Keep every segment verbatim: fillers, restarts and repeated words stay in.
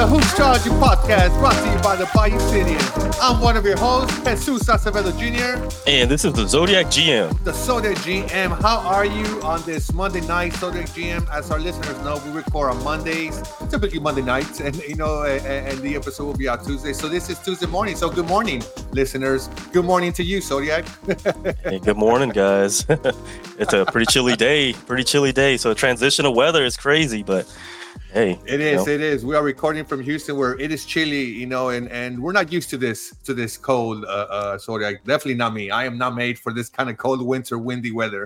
the Hoopstrology Podcast, brought to you by the Bayou City. I'm one of your hosts, Jesus Acevedo Junior And this is the Zodiac G M. The Zodiac G M. How are you on this Monday night, Zodiac G M? As our listeners know, we record on Mondays, typically Monday nights, and you know, and, and the episode will be out Tuesday. So this is Tuesday morning. So good morning, listeners. Good morning to you, Zodiac. Hey, good morning, guys. It's a pretty chilly day, pretty chilly day. So transition of weather is crazy, but hey, it is. You know. It is. We are recording from Houston, where it is chilly, you know, and, and we're not used to this to this cold. Uh, uh, Zodiac. Definitely not me. I am not made for this kind of cold winter, windy weather.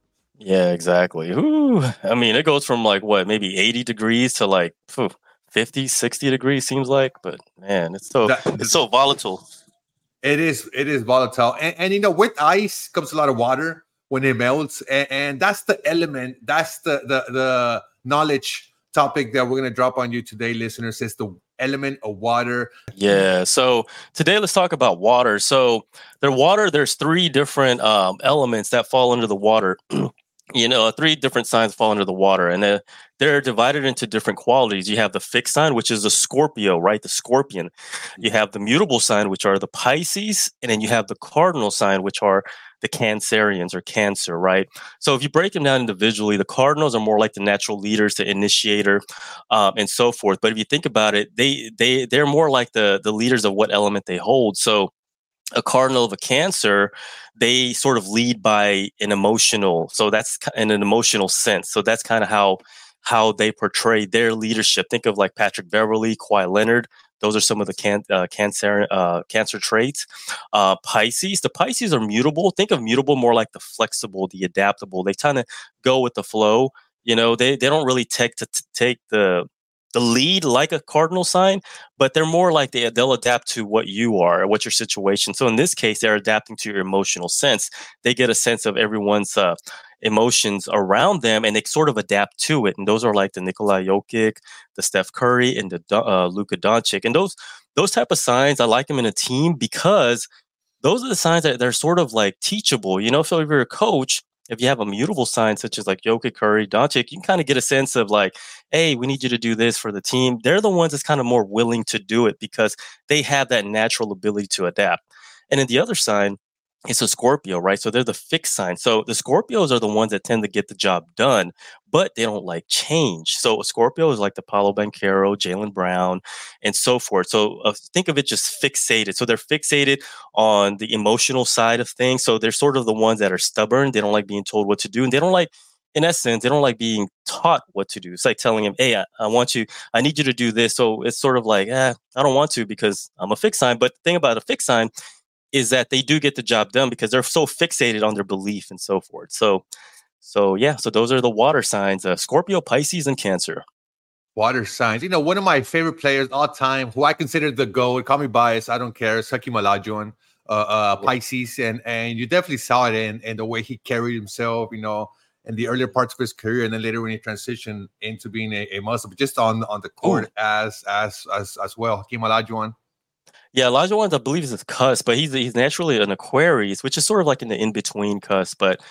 Yeah, exactly. Ooh, I mean, it goes from like what, maybe eighty degrees to like phew, fifty, sixty degrees seems like, but man, it's so That, it's so volatile. It is. It is volatile, and, and you know, with ice comes a lot of water when it melts, and, and that's the element. That's the the the knowledge topic that we're going to drop on you today, listeners, is the element of water. Yeah. So today, let's talk about water. So the water, there's three different um, elements that fall under the water. You know, three different signs fall under the water, and they're, they're divided into different qualities. You have the fixed sign, which is the Scorpio, right? The scorpion. You have the mutable sign, which are the Pisces, and then you have the cardinal sign, which are the Cancerians or Cancer, right? So if you break them down individually, the cardinals are more like the natural leaders, the initiator, um, and so forth. But if you think about it, they they they're more like the the leaders of what element they hold. So a cardinal of a Cancer, they sort of lead by an emotional, so that's in an emotional sense. So that's kind of how how they portray their leadership. Think of like Patrick Beverley, Kawhi Leonard. Those are some of the can, uh, cancer uh, cancer traits. Uh, Pisces, the Pisces are mutable. Think of mutable more like the flexible, the adaptable. They kind of go with the flow. You know, they they don't really take to t- take the the lead like a cardinal sign, but they're more like they, they'll adapt to what you are, what your situation. So in this case, they're adapting to your emotional sense. They get a sense of everyone's uh, emotions around them, and they sort of adapt to it. And those are like the Nikola Jokic, the Steph Curry, and the uh, Luka Doncic. And those those type of signs, I like them in a team because those are the signs that they're sort of like teachable. You know, so if you're a coach, if you have a mutable sign such as like Jokic, Curry, Doncic, you can kind of get a sense of like, hey, we need you to do this for the team. They're the ones that's kind of more willing to do it because they have that natural ability to adapt. And then the other sign is a Scorpio, right? So they're the fixed sign. So the Scorpios are the ones that tend to get the job done, but they don't like change. So a Scorpio is like the Paolo Banchero, Jaylen Brown, and so forth. So uh, think of it just fixated. So they're fixated on the emotional side of things. So they're sort of the ones that are stubborn. They don't like being told what to do. And they don't like, in essence, they don't like being taught what to do. It's like telling him, hey, I, I want you, I need you to do this. So it's sort of like, eh, I don't want to because I'm a fixed sign. But the thing about a fixed sign is that they do get the job done because they're so fixated on their belief and so forth. So, so yeah, so those are the water signs, uh, Scorpio, Pisces, and Cancer. Water signs. You know, one of my favorite players all time, who I consider the GOAT, call me biased, I don't care, is Hakeem Olajuwon, uh, uh, Pisces. And and you definitely saw it in, in the way he carried himself, you know, in the earlier parts of his career, and then later when he transitioned into being a, a Muslim, just on, on the court Ooh. as as as as well. Hakeem Olajuwon. Yeah, Olajuwon, I believe, is a cusp, but he's he's naturally an Aquarius, which is sort of like in the in between cusp. But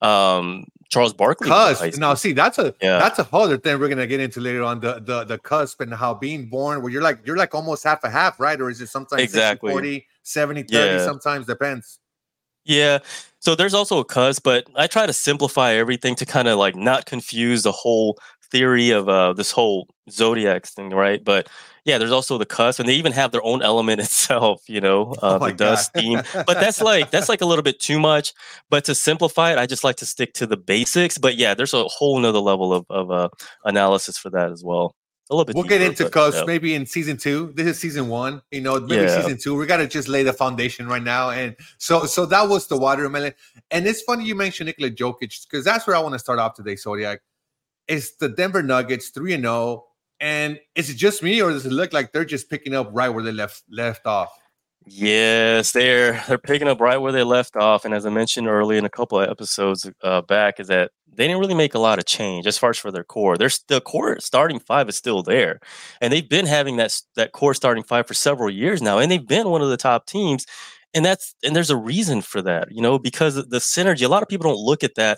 um, Charles Barkley, cusp. Now, see, that's a yeah. that's a whole other thing we're gonna get into later on, the the the cusp and how being born, where you're like you're like almost half a half, right? Or is it sometimes exactly sixty, forty, seventy, thirty? Yeah. Sometimes depends. Yeah. So there's also a cusp, but I try to simplify everything to kind of like not confuse the whole theory of uh, this whole zodiac thing, right? But yeah, there's also the cusp, and they even have their own element itself, you know, uh, oh the dust, steam. But that's like that's like a little bit too much. But to simplify it, I just like to stick to the basics. But yeah, there's a whole nother level of of uh, analysis for that as well. A little bit. We'll deeper, get into but, cusp yeah. maybe in season two. This is season one. You know, maybe Yeah. season two. We got to just lay the foundation right now. And so, so that was the watermelon. And it's funny you mentioned Nikola Jokic because that's where I want to start off today, Zodiac. It's the Denver Nuggets three and zero. And is it just me, or does it look like they're just picking up right where they left left off? Yes, they're they're picking up right where they left off, and as I mentioned earlier in a couple of episodes uh, back, is that they didn't really make a lot of change as far as for their core. There's the core starting five is still there, and they've been having that that core starting five for several years now, and they've been one of the top teams, and that's and there's a reason for that, you know, because the synergy. A lot of people don't look at that.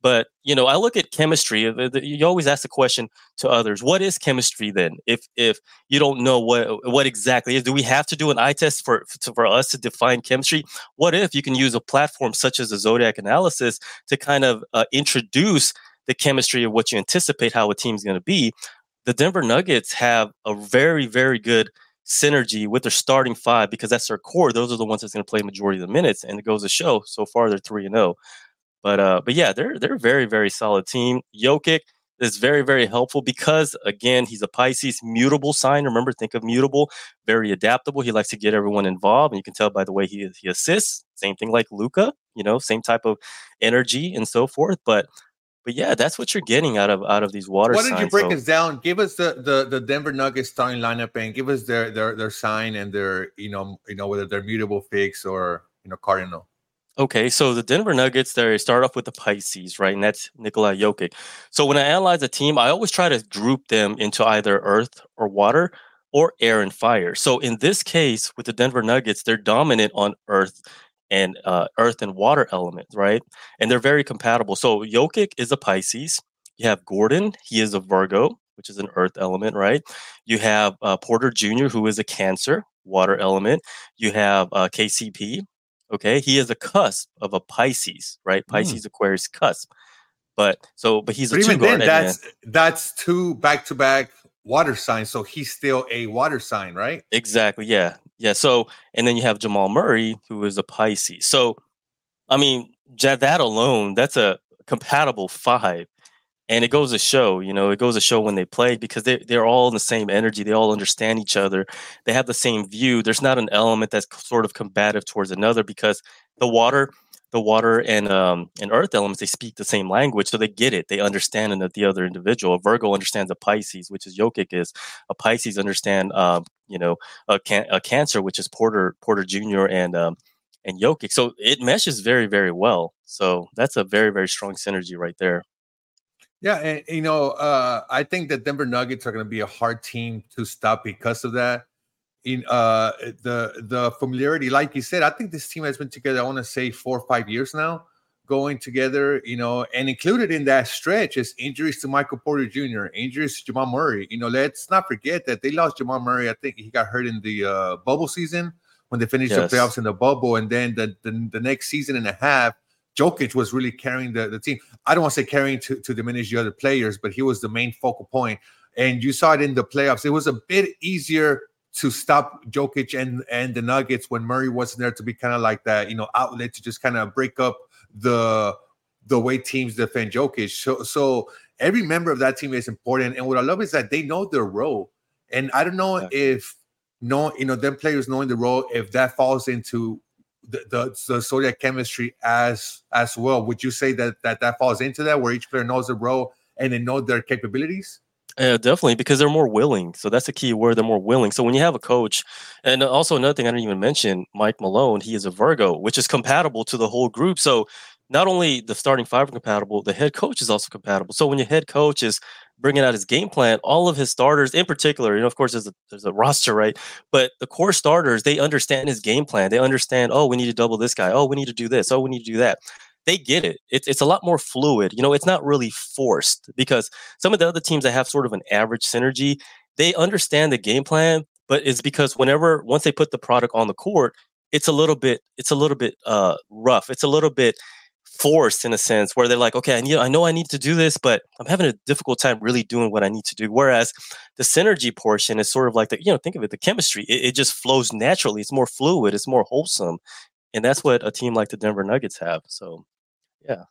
But, you know, I look at chemistry. You always ask the question to others, what is chemistry then? If if you don't know what what exactly is, do we have to do an eye test for, for us to define chemistry? What if you can use a platform such as a Zodiac analysis to kind of uh, introduce the chemistry of what you anticipate how a team's going to be? The Denver Nuggets have a very, very good synergy with their starting five because that's their core. Those are the ones that's going to play majority of the minutes, and it goes to show. So far, they're three and zero. But uh, but yeah, they're they're a very, very solid team. Jokic is very, very helpful because, again, he's a Pisces, mutable sign. Remember, think of mutable, very adaptable. He likes to get everyone involved, and you can tell by the way he he assists. Same thing like Luka, you know, same type of energy and so forth. But but yeah, that's what you're getting out of out of these water Why signs. don't you break so, us down? Give us the, the the Denver Nuggets starting lineup and give us their their their sign and their you know you know whether they're mutable, fix, or you know cardinal. Okay, so the Denver Nuggets, they start off with the Pisces, right? And that's Nikola Jokic. So when I analyze a team, I always try to group them into either earth or water or air and fire. So in this case, with the Denver Nuggets, they're dominant on earth and uh, earth and water elements, right? And they're very compatible. So Jokic is a Pisces. You have Gordon, he is a Virgo, which is an earth element, right? You have uh, Porter Junior, who is a Cancer, water element. You have uh, K C P. Okay, he is a cusp of a Pisces, right? Pisces, mm. Aquarius cusp. But so, but he's but a even then, that's then. that's two back to back water signs. So he's still a water sign, right? Exactly. Yeah, yeah. So, and then you have Jamal Murray, who is a Pisces. So, I mean, that alone, that's a compatible five. And it goes to show, you know, it goes to show when they play because they, they're all in the same energy. They all understand each other. They have the same view. There's not an element that's sort of combative towards another because the water, the water and um, and earth elements, they speak the same language. So they get it. They understand that the other individual. A Virgo understands a Pisces, which is Jokic is. A Pisces understand, um, you know, a, can- a Cancer, which is Porter Porter Junior and um, and Jokic. So it meshes very, very well. So that's a very, very strong synergy right there. Yeah, and you know, uh, I think that Denver Nuggets are going to be a hard team to stop because of that. In uh, the the familiarity, like you said, I think this team has been together. I want to say four or five years now, going together. You know, and included in that stretch is injuries to Michael Porter Junior, injuries to Jamal Murray. You know, let's not forget that they lost Jamal Murray. I think he got hurt in the uh, bubble season when they finished yes. the playoffs in the bubble, and then the, the the next season and a half. Jokic was really carrying the, the team. I don't want to say carrying to, to diminish the other players, but he was the main focal point. And you saw it in the playoffs. It was a bit easier to stop Jokic and, and the Nuggets when Murray wasn't there to be kind of like that, you know, outlet to just kind of break up the the way teams defend Jokic. So, so every member of that team is important. And what I love is that they know their role. And I don't know exactly. if no, you know, them players knowing the role, if that falls into The, the the Zodiac chemistry as as well. Would you say that that that falls into that, where each player knows their role and they know their capabilities? Yeah, definitely, because they're more willing. So that's the key word. They're more willing. So when you have a coach, and also another thing I didn't even mention, Mike Malone, he is a Virgo, which is compatible to the whole group. So not only the starting five are compatible, the head coach is also compatible. So when your head coach is bringing out his game plan, all of his starters in particular, you know, of course, there's a, there's a roster, right? But the core starters, they understand his game plan. They understand, oh, we need to double this guy. Oh, we need to do this. Oh, we need to do that. They get it. It's it's a lot more fluid. You know, it's not really forced because some of the other teams that have sort of an average synergy, they understand the game plan, but it's because whenever once they put the product on the court, it's a little bit it's a little bit uh, rough. It's a little bit forced in a sense where they're like, okay, I need, I know I need to do this, but I'm having a difficult time really doing what I need to do. Whereas the synergy portion is sort of like the, you know, think of it, the chemistry, it, it just flows naturally. It's more fluid. It's more wholesome. And that's what a team like the Denver Nuggets have. So, yeah.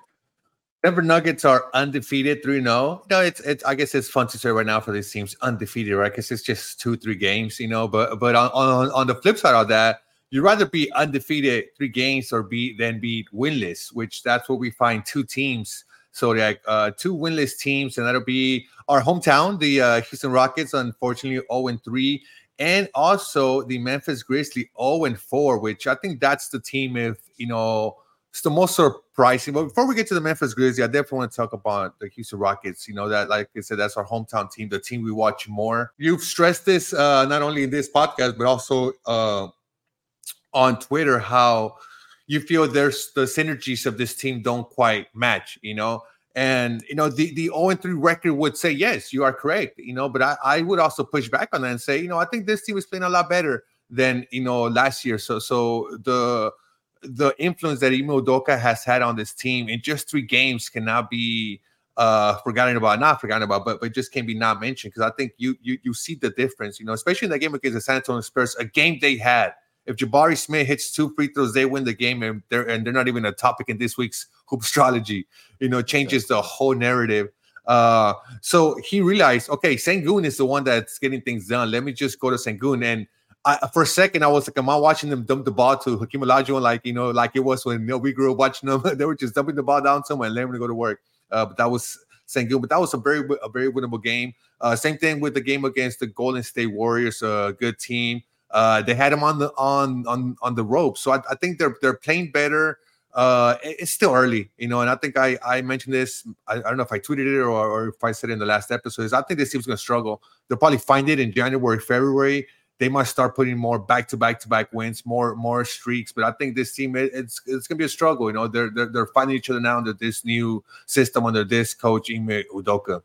Denver Nuggets are undefeated, three and oh. No, it's it's. I guess it's fun to say right now for these teams undefeated, right? Because it's just two, three games, you know. But but on, on on the flip side of that, you'd rather be undefeated three games or be than be winless, which that's what we find two teams. So like uh, two winless teams, and that'll be our hometown, the uh, Houston Rockets, unfortunately oh and three, and also the Memphis Grizzlies oh and four, which I think that's the team if you know. It's the most surprising. But before we get to the Memphis Grizzlies, I definitely want to talk about the Houston Rockets. You know, that, like I said, that's our hometown team, the team we watch more. You've stressed this uh, not only in this podcast, but also uh, on Twitter, how, you feel there's the synergies of this team don't quite match, you know. And you know, the the oh and three record would say yes, you are correct, you know. But I, I would also push back on that and say, you know, I think this team is playing a lot better than you know last year. So so the the influence that Ime Udoka has had on this team in just three games cannot be uh forgotten about, not forgotten about, but but just can't be not mentioned, because I think you you you see the difference, you know, especially in that game against the San Antonio Spurs, a game they had. If Jabari Smith hits two free throws, they win the game, and they're and they're not even a topic in this week's hoop astrology. You know, it changes the whole narrative. Uh, so he realized, okay, Sengun is the one that's getting things done. Let me just go to Sengun. And I, for a second, I was like, am I watching them dump the ball to Hakeem Olajuwon, like you know, like it was when you know, we grew up watching them? They were just dumping the ball down to him and letting him to go to work. Uh, but that was Sengun. But that was a very a very winnable game. Uh, same thing with the game against the Golden State Warriors, a good team. Uh, they had him on the on on on the rope, so I, I think they're they're playing better. Uh, it's still early, you know, and I think I I mentioned this. I, I don't know if I tweeted it or, or if I said it in the last episode. Is I think this team's going to struggle. They'll probably find it in January, February. They might start putting more back to back to back wins, more more streaks. But I think this team it, it's it's going to be a struggle. You know, they're they're they're finding each other now under this new system, under this coach Ime Udoka.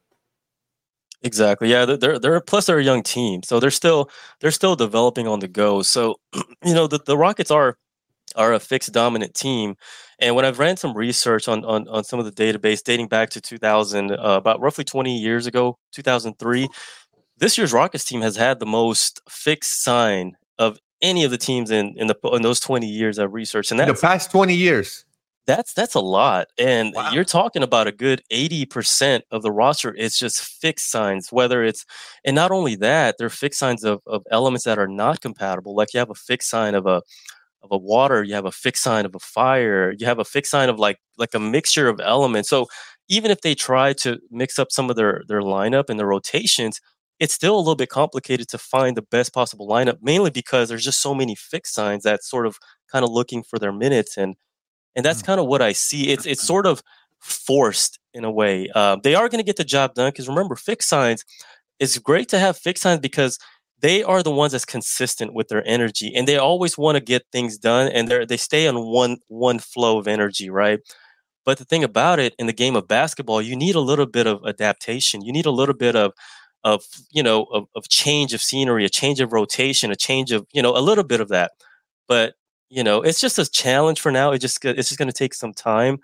Exactly. Yeah, they're they're plus they're a young team, so they're still they're still developing on the go. So, you know, the, the Rockets are are a fixed dominant team, and when I've ran some research on on, on some of the database dating back to two thousand, uh, about roughly twenty years ago, two thousand three, this year's Rockets team has had the most fixed sign of any of the teams in in the in those twenty years I've researched, and that's the past twenty years. That's that's a lot, and wow. You're talking about a good eighty percent of the roster is just fixed signs. Whether it's, and not only that, they're fixed signs of, of elements that are not compatible. Like you have a fixed sign of a of a water, you have a fixed sign of a fire, you have a fixed sign of like like a mixture of elements. So even if they try to mix up some of their their lineup and their rotations, it's still a little bit complicated to find the best possible lineup. Mainly because there's just so many fixed signs that's sort of kind of looking for their minutes and. And that's kind of what I see. It's it's sort of forced in a way. Uh, they are going to get the job done because remember, fixed signs. It's great to have fixed signs because they are the ones that's consistent with their energy, and they always want to get things done, and they they stay on one one flow of energy, right? But the thing about it, in the game of basketball, you need a little bit of adaptation. You need a little bit of of you know of, of change of scenery, a change of rotation, a change of you know a little bit of that, but. You know, it's just a challenge for now. It just it's just going to take some time.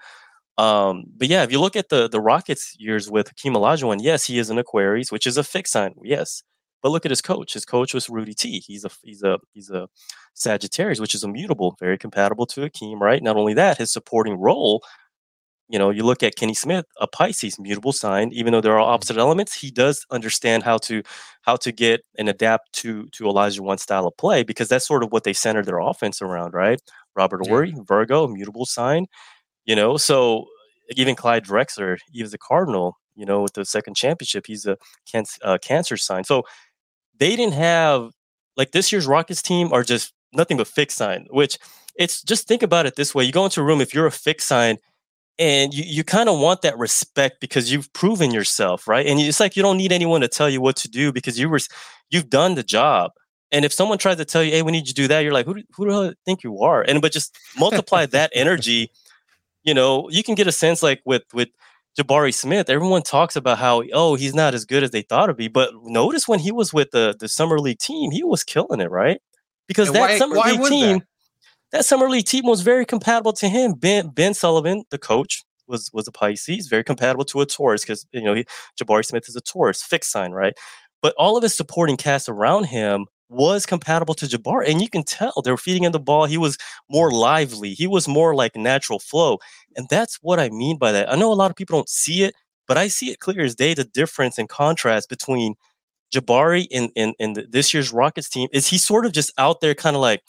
Um, but yeah, if you look at the the Rockets years with Hakeem Olajuwon, yes, he is an Aquarius, which is a fixed sign. Yes, but look at his coach. His coach was Rudy T. He's a he's a he's a Sagittarius, which is immutable, very compatible to Hakeem. Right. Not only that, his supporting role. You know, you look at Kenny Smith, a Pisces, mutable sign. Even though there are opposite elements, he does understand how to how to get and adapt to to Olajuwon's style of play because that's sort of what they centered their offense around, right? Robert Horry, yeah. Virgo, mutable sign. You know, so even Clyde Drexler, he was a Cardinal. You know, with the second championship, he's a can- uh, Cancer sign. So they didn't have like this year's Rockets team are just nothing but fixed sign. Which it's just think about it this way: you go into a room if you're a fixed sign. And you, you kind of want that respect because you've proven yourself, right? And it's like you don't need anyone to tell you what to do because you were you've done the job. And if someone tries to tell you, "Hey, we need you to do that," you're like, "Who do, who do I think you are?" And but just multiply that energy. You know, you can get a sense like with with Jabari Smith. Everyone talks about how oh he's not as good as they thought he'd be, but notice when he was with the the summer league team, he was killing it, right? Because and that why, summer why league team. That? That summer league team was very compatible to him. Ben Ben Sullivan, the coach, was was a Pisces, very compatible to a Taurus because you know he, Jabari Smith is a Taurus, fixed sign, right? But all of his supporting cast around him was compatible to Jabari, and you can tell they were feeding him the ball. He was more lively. He was more like natural flow, and that's what I mean by that. I know a lot of people don't see it, but I see it clear as day. The difference and contrast between Jabari and and, and this year's Rockets team is he's sort of just out there, kind of like.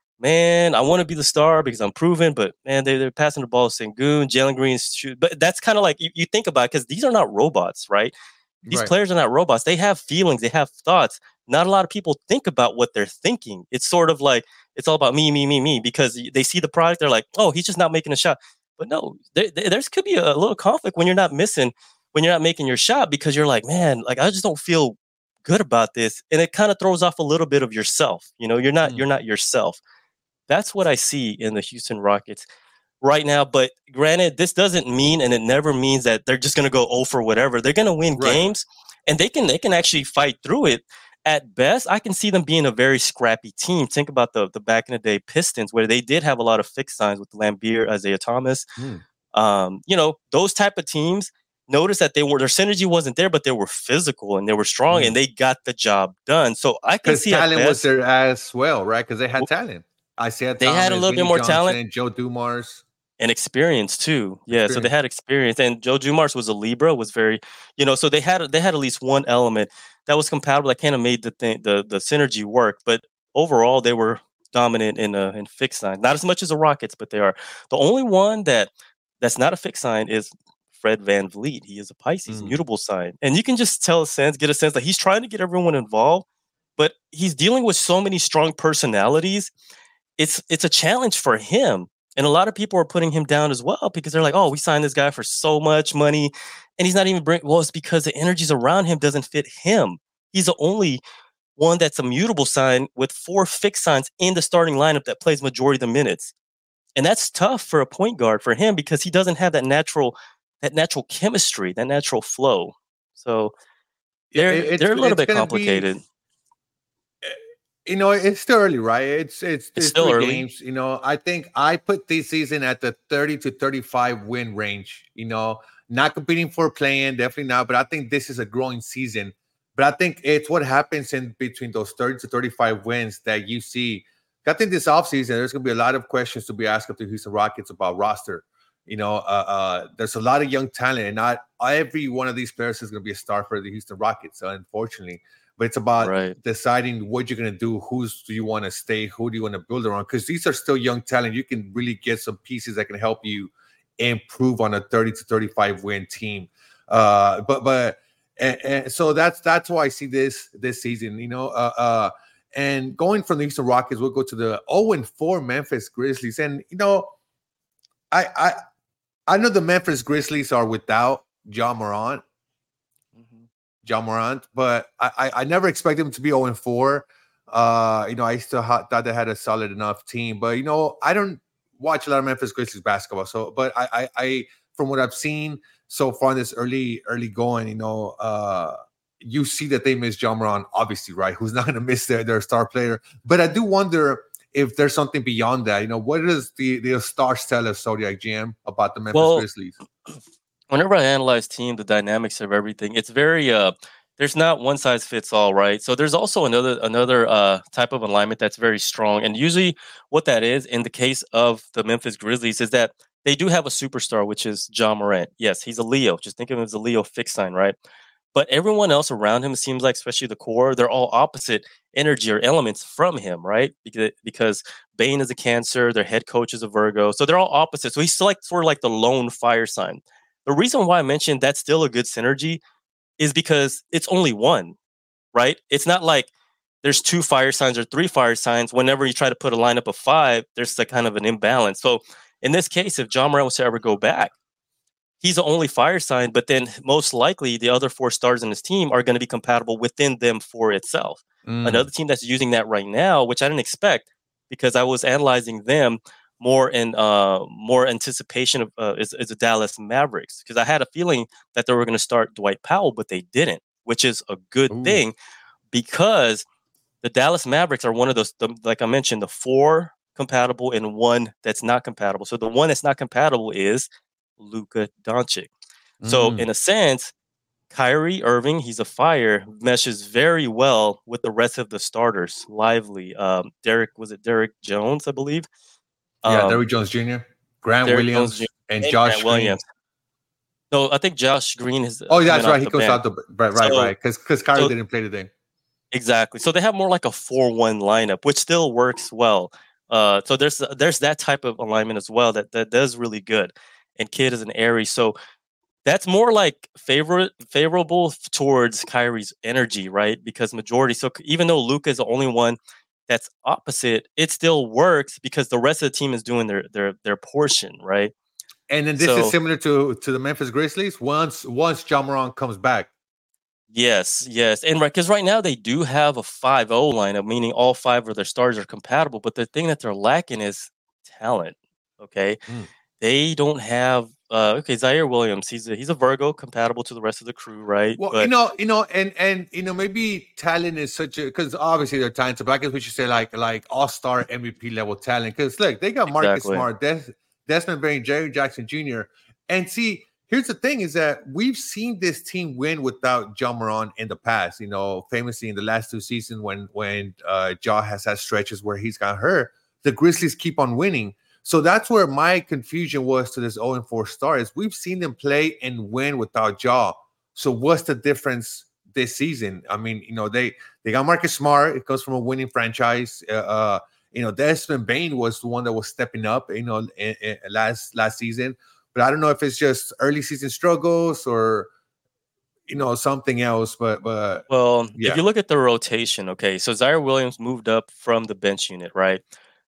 Man, I want to be the star because I'm proven, but man, they, they're passing the ball to Sengun, Jalen Green's shoot. But that's kind of like you, you think about it because these are not robots, right? These right. players are not robots. They have feelings, they have thoughts. Not a lot of people think about what they're thinking. It's sort of like it's all about me, me, me, me, because they see the product. They're like, oh, he's just not making a shot. But no, there, there could be a little conflict when you're not missing, when you're not making your shot because you're like, man, like I just don't feel good about this. And it kind of throws off a little bit of yourself. You know, you're not, mm. you're not yourself. that's what I see in the Houston Rockets right now. But granted, this doesn't mean, and it never means that they're just going to go oh for whatever. They're going to win Right. games, and they can they can actually fight through it. At best, I can see them being a very scrappy team. Think about the the back in the day Pistons, where they did have a lot of fixed signs with Lambeer, Isaiah Thomas. Mm. Um, you know, those type of teams. Notice that they were their synergy wasn't there, but they were physical and they were strong, Mm. and they got the job done. So I can Because see at talent was best, there as well, right? Because they had talent. Isaiah they Thomas, had a little Vinny bit more Johnson, talent Joe Dumars. and experience too. Yeah, so they Experience. had experience, and Joe Dumars was a Libra, was very, you know, so they had they had at least one element that was compatible that kind of made the thing the the synergy work. But overall, they were dominant in uh, in fixed sign, not as much as the Rockets, but they are. The only one that that's not a fixed sign is Fred Van Vliet. He is a Pisces, Mm. mutable sign, and you can just tell a sense, get a sense that he's trying to get everyone involved, but he's dealing with so many strong personalities. It's it's a challenge for him. And a lot of people are putting him down as well because they're like, oh, we signed this guy for so much money and he's not even bring. Well, it's because the energies around him doesn't fit him. He's the only one that's a mutable sign with four fixed signs in the starting lineup that plays majority of the minutes. And that's tough for a point guard for him because he doesn't have that natural that natural chemistry, that natural flow. So they're It- they're a little it's bit gonna complicated. Be, you know, it's still early, right? It's it's, It's it's still three early. games. You know, I think I put this season at the thirty to thirty-five win range. You know, not competing for playing, definitely not. But I think this is a growing season. But I think it's what happens in between those thirty to thirty-five wins that you see. I think this offseason, there's going to be a lot of questions to be asked of the Houston Rockets about roster. You know, uh, uh, there's a lot of young talent, and not every one of these players is going to be a star for the Houston Rockets, unfortunately. But it's about Right. deciding what you're going to do, who's do you want to stay, who do you want to build around, because these are still young talent. You can really get some pieces that can help you improve on a thirty to thirty-five win team. Uh, but but and, and so that's that's why I see this this season. You know, uh, uh, and going from the Houston Rockets, we'll go to the oh and four Memphis Grizzlies, and you know, I I I know the Memphis Grizzlies are without Ja Morant. Mhm. Ja Morant, but I, I, I never expected them to be oh and four. Uh, you know, I still ha- thought they had a solid enough team, but you know, I don't watch a lot of Memphis Grizzlies basketball. So, but I, I, I from what I've seen so far in this early, early going, you know, uh, you see that they miss Ja Morant, obviously, right? Who's not going to miss their, their star player? But I do wonder if there's something beyond that. You know, what does the the stars tell us, Zodiac G M, about the Memphis Well, Grizzlies? whenever I analyze team, the dynamics of everything, it's very uh there's not one size fits all, right? So there's also another another uh type of alignment that's very strong. And usually what that is in the case of the Memphis Grizzlies is that they do have a superstar, which is Ja Morant. Yes, he's a Leo. Just think of him as a Leo fixed sign, right? But everyone else around him, it seems like, especially the core, they're all opposite energy or elements from him, right? Because because Bane is a Cancer, their head coach is a Virgo, so they're all opposite. So he's still like sort of like the lone fire sign. The reason why I mentioned that's still a good synergy is because it's only one, right? It's not like there's two fire signs or three fire signs. Whenever you try to put a lineup of five, there's like kind of an imbalance. So in this case, if Ja Morant was to ever go back, he's the only fire sign, but then most likely the other four stars in his team are going to be compatible within them for itself. Mm. Another team that's using that right now, which I didn't expect because I was analyzing them more in uh, more anticipation of uh, is, is the Dallas Mavericks, because I had a feeling that they were going to start Dwight Powell, but they didn't, which is a good Ooh. thing because the Dallas Mavericks are one of those, the, like I mentioned, the four compatible and one that's not compatible. So the one that's not compatible is Luka Doncic. So Mm. in a sense, Kyrie Irving, he's a fire, meshes very well with the rest of the starters. Lively, um, Derek, was it Derek Jones, I believe? Yeah, Um, Derrick Jones Junior, Grant Derrick Williams, Jones Junior and and Josh Grant Green. Williams. No, I think Josh Green is. Oh, uh, that's coming right. off He the goes bench. out the right, right, So- right. Because because Kyrie so- didn't play today. Exactly. So they have more like a four one lineup, which still works well. Uh, so there's there's that type of alignment as well that that does really good. And Kid is an Aries, so that's more like favorite favorable towards Kyrie's energy, right? Because majority. So even though Luka is the only one that's opposite, it still works because the rest of the team is doing their their their portion, right? And then this So- is similar to to the Memphis Grizzlies. Once once Ja Morant comes back, Yes, yes, and right because right now they do have a five oh lineup, meaning all five of their stars are compatible, but the thing that they're lacking is talent, okay? Mm. They don't have uh, okay, Zaire Williams, he's a he's a Virgo, compatible to the rest of the crew, right? Well, you But know, you know, and and you know, maybe talent is such a because obviously they're talented, but I guess we should say like like all star M V P level talent. Because look, they got Marcus exactly. Smart, Des, Desmond Bain, Jerry Jackson Junior And see, here's the thing: is that we've seen this team win without Ja Morant in the past. You know, famously in the last two seasons when when uh, Ja has had stretches where he's got hurt, the Grizzlies keep on winning. So that's where my confusion was to this oh and four star is we've seen them play and win without Ja. So what's the difference this season? I mean, you know, they they got Marcus Smart. It goes from a winning franchise. Uh, uh you know, Desmond Bain was the one that was stepping up. You know, in, in last last season. But I don't know if it's just early season struggles or you know something else. But but Well, if yeah. you look at the rotation, okay, so Zaire Williams moved up from the bench unit, right?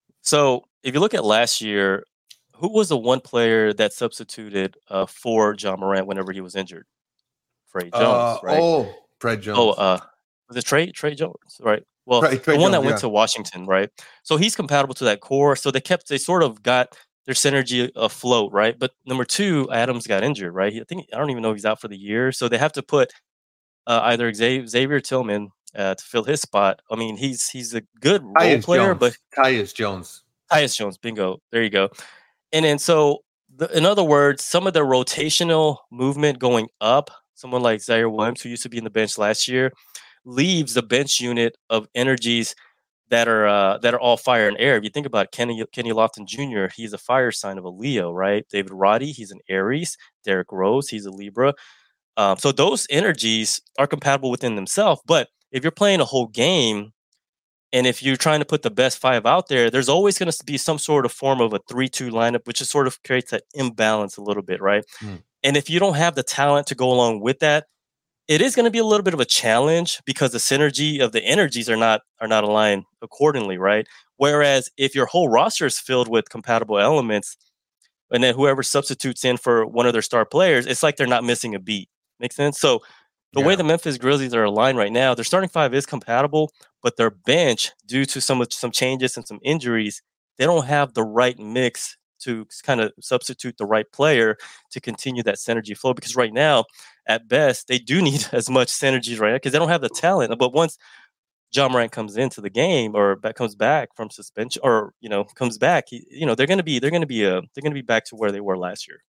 So if you look at last year, who was the one player that substituted uh, for John Morant whenever he was injured? Trey Uh Jones, right? oh, Fred Oh, Jones. uh, was it Trey Trey Jones, right? Well, Trey, the Trey one Jones. that went Yeah. to Washington, right? So he's compatible to that core. So they kept they sort of got their synergy afloat, right? But number two, Adams got injured, right? I think I don't even know if he's out for the year. So they have to put uh, either Xavier, Xavier Tillman uh, to fill his spot. I mean, he's he's a good role Tyus player, but Jones. Tyus Jones. Tyus Jones, bingo, there you go. And then so, the, in other words, some of the rotational movement going up, someone like Zaire Williams, who used to be in the bench last year, leaves the bench unit of energies that are uh, that are all fire and air. If you think about Kenny Kenny Lofton Junior, he's a fire sign of a Leo, right? David Roddy, he's an Aries. Derrick Rose, he's a Libra. Um, so those energies are compatible within themselves. But if you're playing a whole game, and if you're trying to put the best five out there, there's always going to be some sort of form of a three two lineup, which is sort of creates that imbalance a little bit, right? Mm. And if you don't have the talent to go along with that, it is going to be a little bit of a challenge because the synergy of the energies are not are not aligned accordingly, right? Whereas if your whole roster is filled with compatible elements, and then whoever substitutes in for one of their star players, it's like they're not missing a beat. Make sense? So the way Yeah. the Memphis Grizzlies are aligned right now, their starting five is compatible, but their bench, due to some some changes and some injuries, they don't have the right mix to kind of substitute the right player to continue that synergy flow. Because right now, at best, they do need as much synergy right now because they don't have the talent. But once John Morant comes into the game or back, comes back from suspension or you know comes back, he, you know they're going to be they're going to be uh, they're going to be back to where they were last year.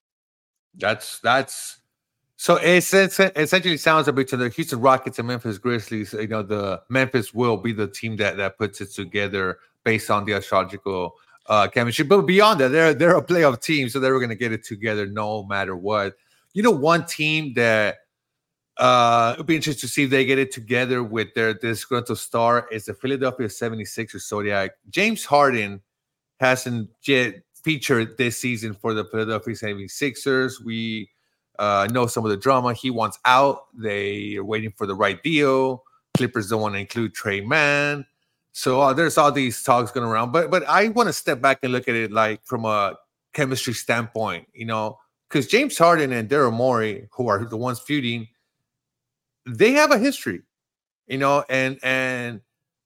That's that's so it's, it's essentially sounds a bit to the Houston Rockets and Memphis Grizzlies. You know, the Memphis will be the team that that puts it together based on the astrological uh, chemistry. But beyond that, they're they're a playoff team, so they were going to get it together no matter what. You know, one team that uh it'll be interesting to see if they get it together with their disgruntled star is the Philadelphia seventy-sixers Zodiac. James Harden hasn't yet featured this season for the Philadelphia seventy-sixers. We uh, know some of the drama. He wants out. They are waiting for the right deal. Clippers don't want to include Trey Mann. So uh, there's all these talks going around. But but I want to step back and look at it like from a chemistry standpoint, you know, because James Harden and Daryl Morey, who are the ones feuding, they have a history, you know, and and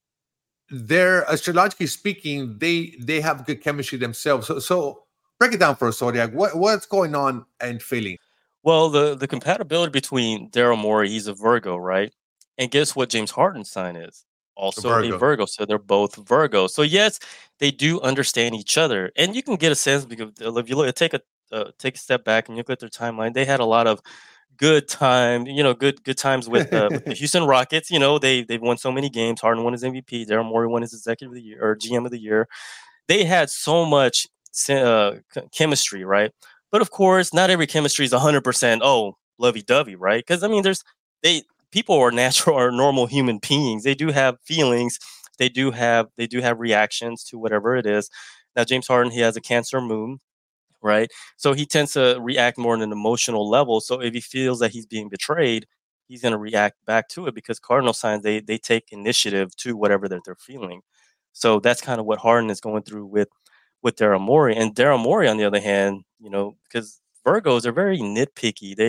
they're astrologically speaking, they they have good chemistry themselves. So so break it down for us, Zodiac. What what's going on in Philly? Well, the the compatibility between Daryl Morey, he's a Virgo, right? And guess what James Harden's sign is? Also a Virgo. Virgo. So they're both Virgo. So yes, they do understand each other, and you can get a sense because if you look, take a uh, take a step back and you look at their timeline, they had a lot of good time, you know, good good times with uh, with the Houston Rockets. You know, they they've won so many games. Harden won his M V P. Daryl Morey won his Executive of the Year or G M of the Year. They had so much uh, chemistry, right? But of course, not every chemistry is one hundred percent oh lovey dovey, right? Because I mean, there's they people are natural or normal human beings. They do have feelings. They do have they do have reactions to whatever it is. Now, James Harden, he has a Cancer moon, right? So he tends to react more on an emotional level. So if he feels that he's being betrayed, he's going to react back to it because cardinal signs they they take initiative to whatever that they're feeling. So that's kind of what Harden is going through with with Daryl Morey. And Daryl Morey, on the other hand, you know, because Virgos are very nitpicky. They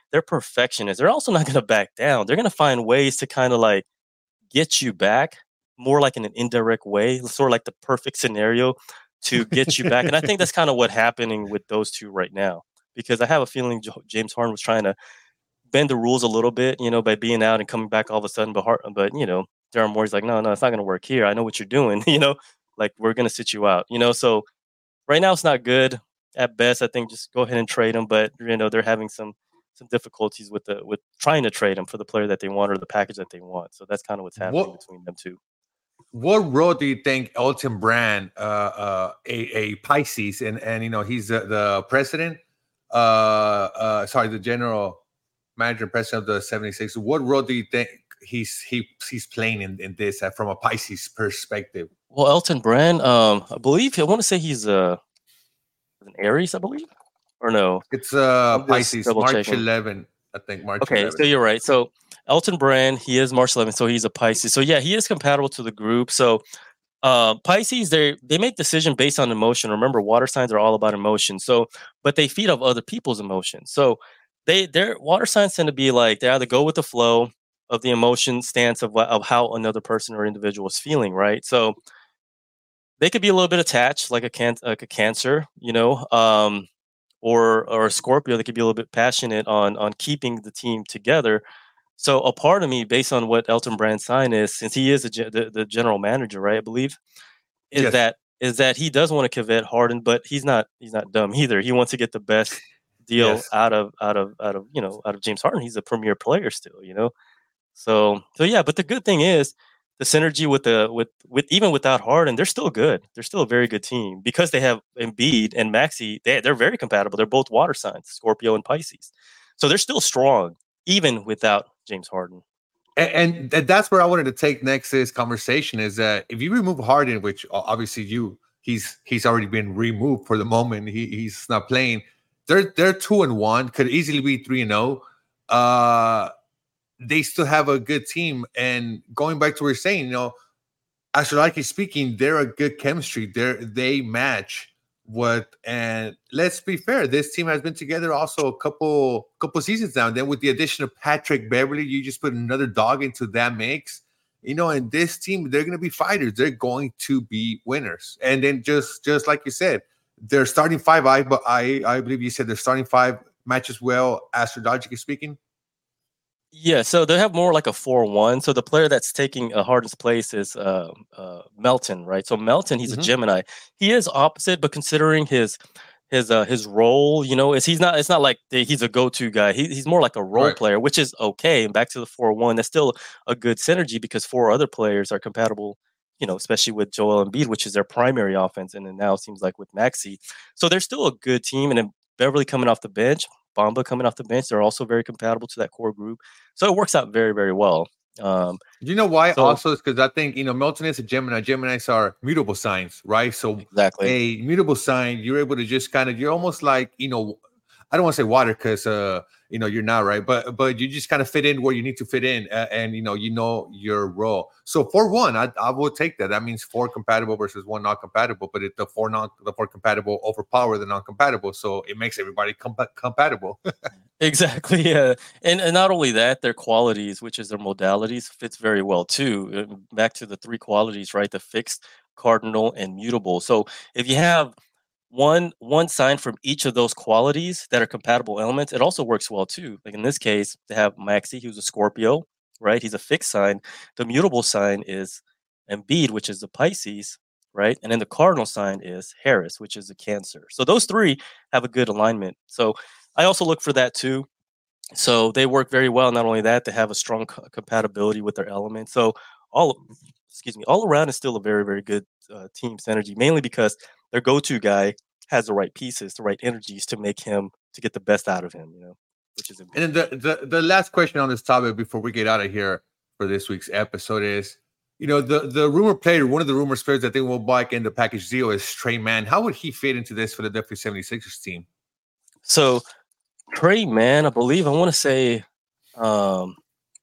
they're perfectionists. They're also not going to back down. They're going to find ways to kind of like get you back more like in an indirect way, sort of like the perfect scenario to get you back. And I think that's kind of what's happening with those two right now, because I have a feeling J- James Harden was trying to bend the rules a little bit, you know, by being out and coming back all of a sudden. But, Hart, but you know, Daryl Morey's like, no, no, it's not going to work here. I know what you're doing, you know, like we're going to sit you out, you know. So right now it's not good. At best, I think just go ahead and trade him. But, you know, they're having some some difficulties with the with trying to trade him for the player that they want or the package that they want. So that's kind of what's happening What between them two. what role do you think Elton Brand, uh, uh, a, a Pisces, and and you know he's the, the president, uh, uh, sorry, the general manager and president of the seventy-six. What role do you think he's he he's playing in, in this uh, from a Pisces perspective? Well, Elton Brand, um, I believe I want to say he's uh, an Aries, I believe, or no? It's uh I'm just Pisces, double March checking. eleventh, I think March Okay, so eleventh. you're right. So Elton Brand, he is March eleventh, so he's a Pisces. So yeah, he is compatible to the group. So uh, Pisces, they they make decision based on emotion. Remember, water signs are all about emotion. So, but they feed off other people's emotions. So they their water signs tend to be like they either go with the flow of the emotion stance of what- of how another person or individual is feeling, right? So they could be a little bit attached, like a can like a Cancer, you know, um, or or a Scorpio. They could be a little bit passionate on on keeping the team together. So a part of me, based on what Elton Brand's sign is, since he is a, ge- the, the general manager, right? I believe is Yes, that is that he does want to covet Harden, but he's not he's not dumb either. He wants to get the best deal yes. out of out of out of you know out of James Harden. He's a premier player still, you know. So so yeah, but the good thing is the synergy with the with with even without Harden, they're still good. They're still a very good team because they have Embiid and Maxi. They they're very compatible. They're both water signs, Scorpio and Pisces. So they're still strong even without James Harden. And, and that's where I wanted to take next this conversation is that if you remove Harden, which obviously you he's he's already been removed for the moment, he, he's not playing. They're they're two and one, could easily be three and zero. Uh, they still have a good team, and going back to what we're saying, you know, astrologically speaking, they're a good chemistry. They they match what, and let's be fair, this team has been together also a couple couple seasons now. And then with the addition of Patrick Beverly, you just put another dog into that mix. You know, and this team, they're going to be fighters. They're going to be winners. And then just just like you said, their starting five. I but I I believe you said their starting five matches well, astrologically speaking. Yeah, so they have more like a four one. So the player that's taking uh, Harden's place is uh, uh, Melton, right? So Melton, he's a Mm-hmm. Gemini. He is opposite, but considering his his uh, his role, you know, is he's not. It's not like the, he's a go to guy. He, he's more like a role Right. player, which is okay. And back to the four one, that's still a good synergy because four other players are compatible. You know, especially with Joel Embiid, which is their primary offense, and then now it seems like with Maxi. So they're still a good team, and then Beverly coming off the bench, Bamba coming off the bench, they're also very compatible to that core group. So it works out very, very well. Um, You know why? so Also, is because I think you know Milton is a Gemini. Geminis are mutable signs, right? So exactly, a mutable sign, you're able to just kind of, you're almost like you know, I don't want to say water because uh, you know you're not right, but but you just kind of fit in where you need to fit in, uh, and you know you know your role. So for one, I I will take that. That means four compatible versus one not compatible. But if the four non the four compatible overpower the non compatible, so it makes everybody compa- compatible. exactly. Yeah, and and not only that, their qualities, which is their modalities, fits very well too. Uh, Back to the three qualities, right? The fixed, cardinal, and mutable. So if you have one one sign from each of those qualities that are compatible elements, it also works well too. Like in this case, they have Maxi, who's a Scorpio, right? He's a fixed sign. The mutable sign is Embiid, which is the Pisces, right? And then the cardinal sign is Harris, which is a Cancer. So those three have a good alignment. So I also look for that too. So they work very well. Not only that, they have a strong co- compatibility with their elements. So all, excuse me, all around is still a very, very good uh, team synergy. Mainly because their go-to guy has the right pieces, the right energies to make him to get the best out of him. You know, which is And Embiid. then the, the the last question on this topic before we get out of here for this week's episode is, you know, the the rumor player, one of the rumor players that they will buy in the package deal is Trey Mann. How would he fit into this Philadelphia seventy-sixers team? So Trey, man, I believe I want to say, um,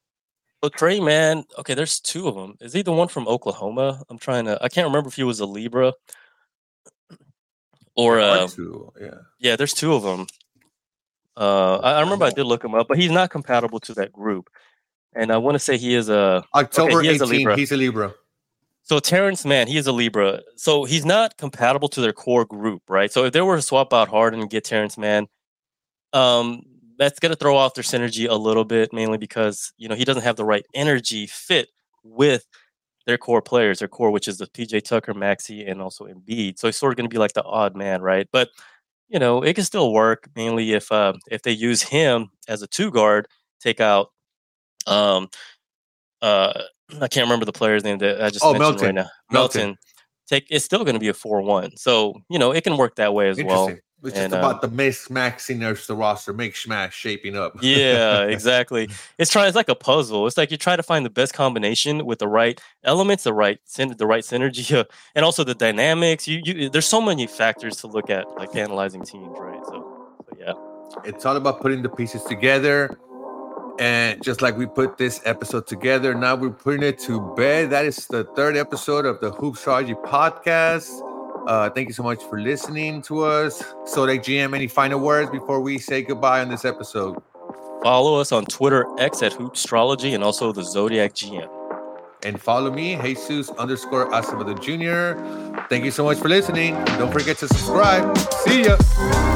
so Trey, man. Okay, there's two of them. Is he the one from Oklahoma? I'm trying to. I can't remember if he was a Libra or There are uh, two, yeah. yeah. There's two of them. Uh, I, I remember I did look him up, but he's not compatible to that group. And I want to say he is a October okay, he is a eighteenth. Libra. He's a Libra. So Terrence Mann, he is a Libra. So he's not compatible to their core group, right? So if they were to swap out Harden and get Terrence Mann, um, that's going to throw off their synergy a little bit, mainly because, you know, he doesn't have the right energy fit with their core players, their core, which is the P J Tucker, Maxey, and also Embiid. So he's sort of going to be like the odd man, right? But, you know, it can still work, mainly if uh, if they use him as a two guard, take out um uh I can't remember the player's name that I just Oh, mentioned Melton. right now. Melton. Melton. Take it's still going to be a four one. So, you know, it can work that way as well. Interesting. It's And, just about um, the mismatching of the roster, make smash shaping up. yeah, exactly. It's trying. It's like a puzzle. It's like you try to find the best combination with the right elements, the right syn- the right synergy, uh, and also the dynamics. You, you, there's so many factors to look at, like analyzing teams, right? So, so yeah. It's all about putting the pieces together. And just like we put this episode together, now we're putting it to bed. That is the third episode of the Hoopstrology podcast. Uh, thank you so much for listening to us. Zodiac G M, any final words before we say goodbye on this episode? Follow us on Twitter, X at Hoopstrology, and also the Zodiac G M. And follow me, Jesus underscore Acevedo Junior Thank you so much for listening. Don't forget to subscribe. See ya.